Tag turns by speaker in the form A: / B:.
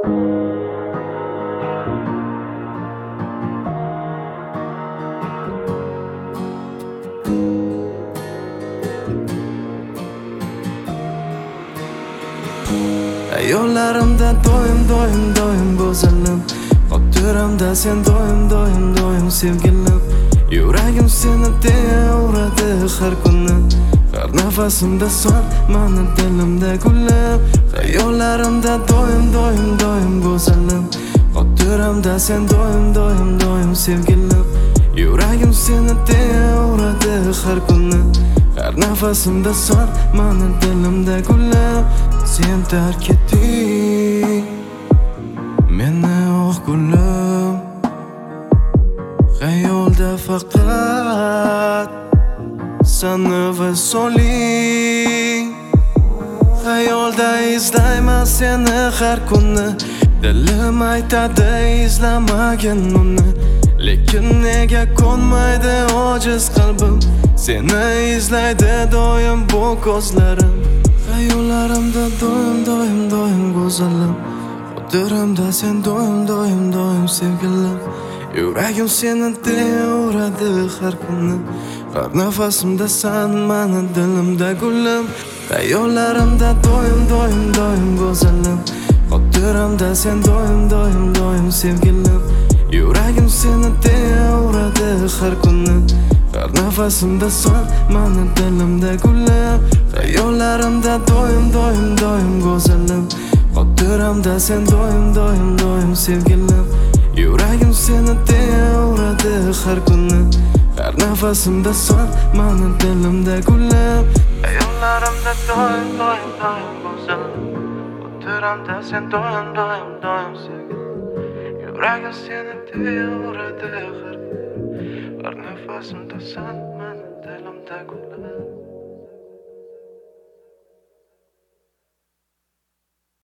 A: Yo'llarimda doim go'zalim, xotiramda sen doim sevgilim. Yuragim seni deya uradi har kuni, har nafasimda son mani dilimda gullar. Yo'llarimda doim go'zalim, xotiramda sen doim sevgilim. Yuragim seni deya uradi har kuni, har nafasimda son mani dilimda gullar. Sen tark etding meni oq gulim, xayolda faqat seni visoling. Xayolda izlayman seni har kuni, dilim aytadi izlamagin uni. Lekin nega ko'nmaydi ojiz qalbim, seni izlaydi doim bu ko'zlarim. Yo'llarimda doim go'zalim, xotiramda sen doim sevgilim. Yuragim seni deya uradi har kuni, har nafasimda san mani dilimda gulim. Yo'llarimda doim go'zalim, xotiramda sen doim sevgilim. Yuragim seni deya uradi har kuni, har nafasimda son mani dilimda gulim. Yo'llarimda doim go'zalim, xotiramda sen doim sevgilim. Yuragim seni deya uradi har kuni, har nafasimda son mani dilimda gulim. Yo'llarimda doim go'zalim, xotiramda sen doim sevgilim. Yuragim seni deya uradi har kuni, har nafasimda son mani dilimda gulim.